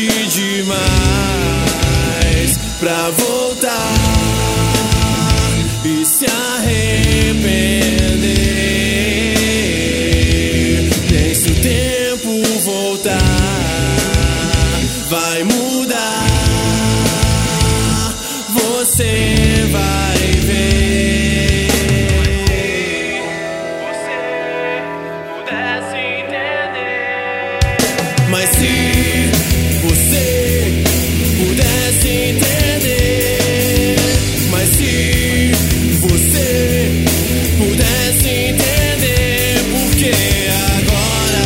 tarde demais pra voltar e se arrepender. Nem se o tempo voltar vai mudar, você vai ver. Você pudesse entender. Mas se você pudesse entender, mas se você pudesse entender, porque agora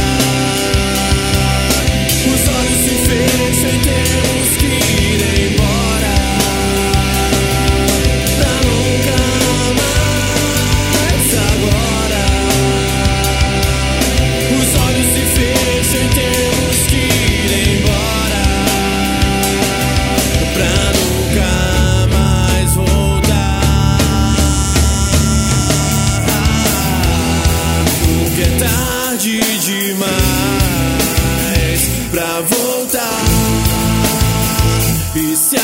os olhos se fecham e temos que ir embora pra nunca mais. Agora os olhos se fecham e temos que ir embora pra nunca mais voltar. Porque é tarde demais pra voltar e se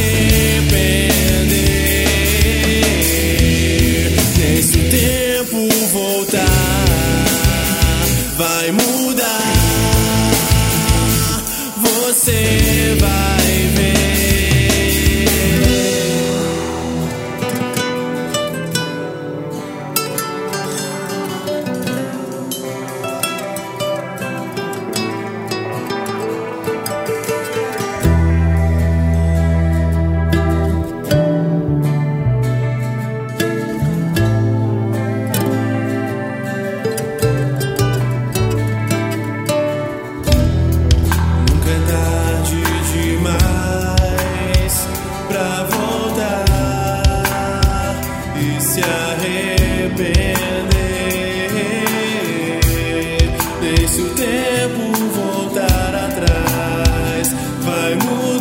arrepender. Nem se o tempo voltar vai mudar, você vai ver. Nunca é tarde demais pra voltar e se arrepender. Nem se o tempo voltar atrás vai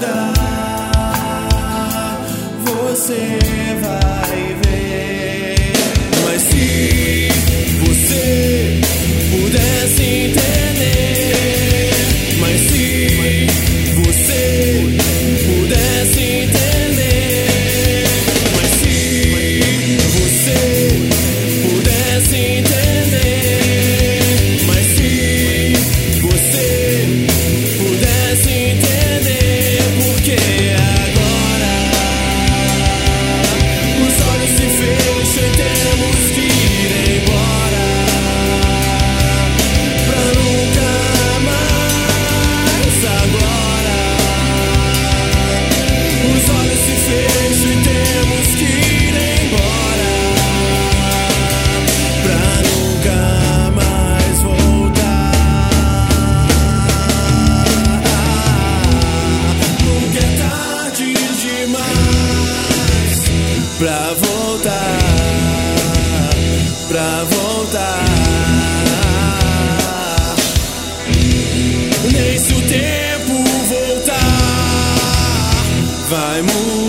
mudar, você vai ver. Mas se você pudesse entender, mas se você pudesse entender, mas se você pudesse entender, mas se você pudesse entender, porque agora os olhos se fecham e temos que ir embora pra nunca mais. Agora os olhos se fecham e temos que ir embora pra nunca mais voltar. Nunca é tarde demais pra voltar, pra voltar. Nem se o tempo voltar vai mudar.